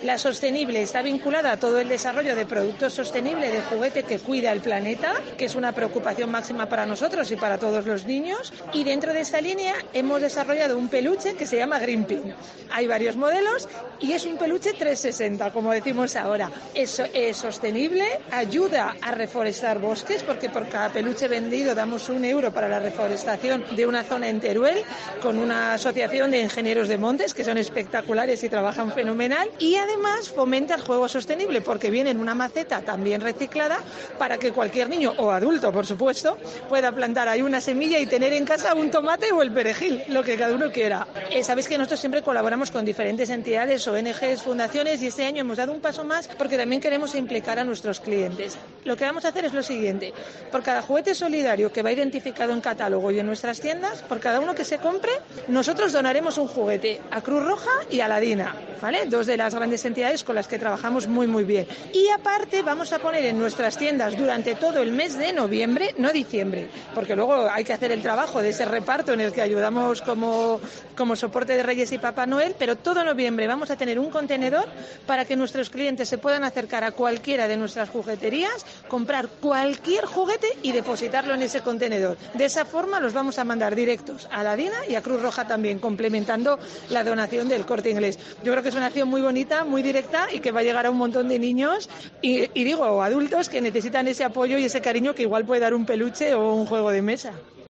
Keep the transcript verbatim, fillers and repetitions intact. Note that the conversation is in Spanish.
La sostenible está vinculada a todo el desarrollo de productos sostenibles, de juguete que cuida el planeta, que es una preocupación máxima para nosotros y para todos los niños. Y dentro de esta línea hemos desarrollado un peluche que se llama Greenpin. Hay varios modelos y es un peluche trescientos sesenta, como decimos ahora. Es, es sostenible, ayuda a reforestar bosques, porque por cada peluche vendido damos un euro para la reforestación de una zona en Teruel, con una asociación de ingenieros de montes que son espectaculares y trabajan fenomenal. Y además fomenta el juego sostenible, porque viene en una maceta también reciclada para que cualquier niño o adulto, por supuesto, pueda plantar ahí una semilla y tener en casa un tomate o el perejil, lo que cada uno quiera. Eh, Sabéis que nosotros siempre colaboramos con diferentes entidades, O N Ges, fundaciones, y este año hemos dado un paso más porque también queremos implicar a nuestros clientes. Lo que vamos a hacer es lo siguiente: por cada juguete solidario que va identificado en catálogo y en nuestras tiendas, por cada uno que se compre, nosotros donaremos un juguete a Cruz Roja y a la DINA, ¿vale? Dos de las grandes entidades con las que trabajamos muy muy bien. Y aparte vamos a poner en nuestras tiendas durante todo el mes de noviembre, no diciembre, porque luego hay que hacer el trabajo de ese reparto en el que ayudamos como, como soporte de Reyes y Papá Noel, pero todo noviembre vamos a tener un contenedor para que nuestros clientes se puedan acercar a cualquiera de nuestras jugueterías, comprar cualquier juguete y depositarlo en ese contenedor. De esa forma los vamos a mandar directos a la DINA y a Cruz Roja también, complementando la donación del Corte Inglés. Yo creo que es una acción muy bonita, muy directa y que va a llegar a un montón de niños y, y digo, adultos que necesitan ese apoyo y ese cariño que igual puede dar un peluche o un juego de mesa.